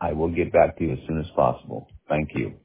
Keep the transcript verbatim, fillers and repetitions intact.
I will get back to you as soon as possible. Thank you.